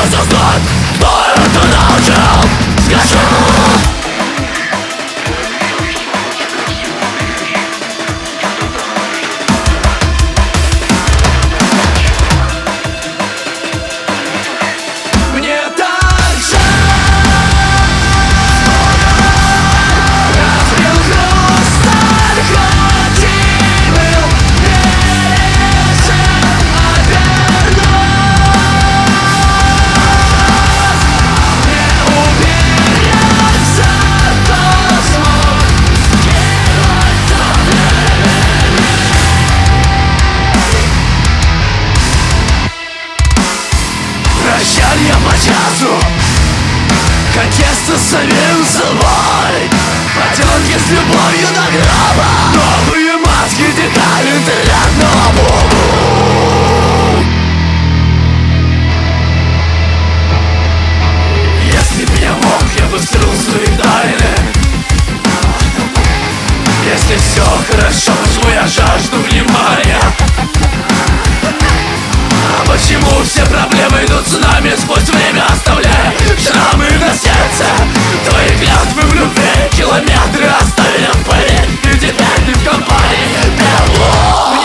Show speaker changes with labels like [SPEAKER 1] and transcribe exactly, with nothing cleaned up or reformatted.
[SPEAKER 1] осознать, кто это научил. Скажу. Прощание по часу, контеста с самим собой, поделки с любовью до гроба, новые маски, детали интернетного буму. Если б я мог, я бы вскрыл свои тайны. Если все хорошо, почему я жажду внимания? А почему все проблемы идут с нами сквозь время, оставляя шрамы на сердце? Твои клятвы в любви километры оставили в пыли, и теперь ты в компании белых.